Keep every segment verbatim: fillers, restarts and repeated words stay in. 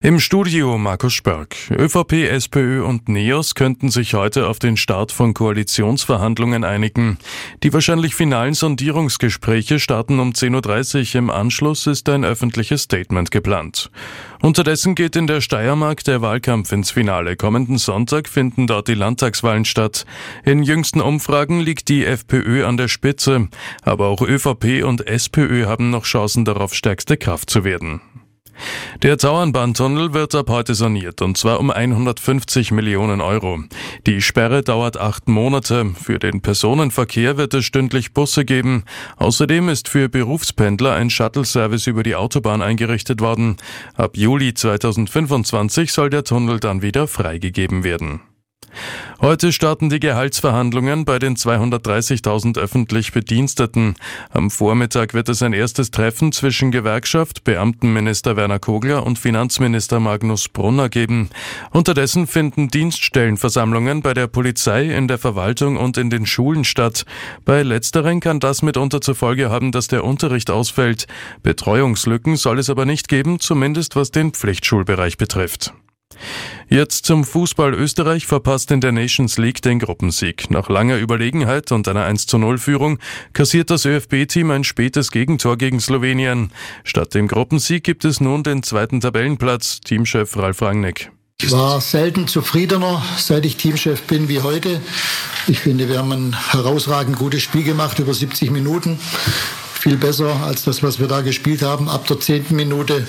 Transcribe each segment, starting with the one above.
Im Studio Markus Spörk. ÖVP, SPÖ und NEOS könnten sich heute auf den Start von Koalitionsverhandlungen einigen. Die wahrscheinlich finalen Sondierungsgespräche starten um zehn Uhr dreißig. Im Anschluss ist ein öffentliches Statement geplant. Unterdessen geht in der Steiermark der Wahlkampf ins Finale. Kommenden Sonntag finden dort die Landtagswahlen statt. In jüngsten Umfragen liegt die FPÖ an der Spitze. Aber auch ÖVP und SPÖ haben noch Chancen darauf, stärkste Kraft zu werden. Der Tauernbahntunnel wird ab heute saniert, und zwar um hundertfünfzig Millionen Euro. Die Sperre dauert acht Monate. Für den Personenverkehr wird es stündlich Busse geben. Außerdem ist für Berufspendler ein Shuttle-Service über die Autobahn eingerichtet worden. Ab Juli zweitausendfünfundzwanzig soll der Tunnel dann wieder freigegeben werden. Heute starten die Gehaltsverhandlungen bei den zweihundertdreißigtausend öffentlich Bediensteten. Am Vormittag wird es ein erstes Treffen zwischen Gewerkschaft, Beamtenminister Werner Kogler und Finanzminister Magnus Brunner geben. Unterdessen finden Dienststellenversammlungen bei der Polizei, in der Verwaltung und in den Schulen statt. Bei letzteren kann das mitunter zur Folge haben, dass der Unterricht ausfällt. Betreuungslücken soll es aber nicht geben, zumindest was den Pflichtschulbereich betrifft. Jetzt zum Fußball. Österreich verpasst in der Nations League den Gruppensieg. Nach langer Überlegenheit und einer eins zu null Führung kassiert das ÖFB-Team ein spätes Gegentor gegen Slowenien. Statt dem Gruppensieg gibt es nun den zweiten Tabellenplatz. Teamchef Ralf Rangnick. Ich war selten zufriedener, seit ich Teamchef bin, wie heute. Ich finde, wir haben ein herausragend gutes Spiel gemacht, über siebzig Minuten. Viel besser als das, was wir da gespielt haben. Ab der zehnten Minute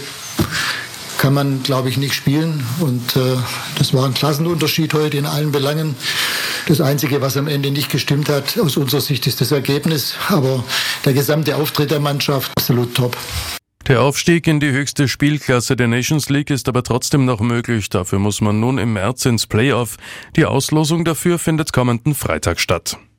kann man, glaube ich, nicht spielen. Und äh, das war ein Klassenunterschied heute in allen Belangen. Das Einzige, was am Ende nicht gestimmt hat, aus unserer Sicht, ist das Ergebnis. Aber der gesamte Auftritt der Mannschaft, absolut top. Der Aufstieg in die höchste Spielklasse der Nations League ist aber trotzdem noch möglich. Dafür muss man nun im März ins Playoff. Die Auslosung dafür findet kommenden Freitag statt.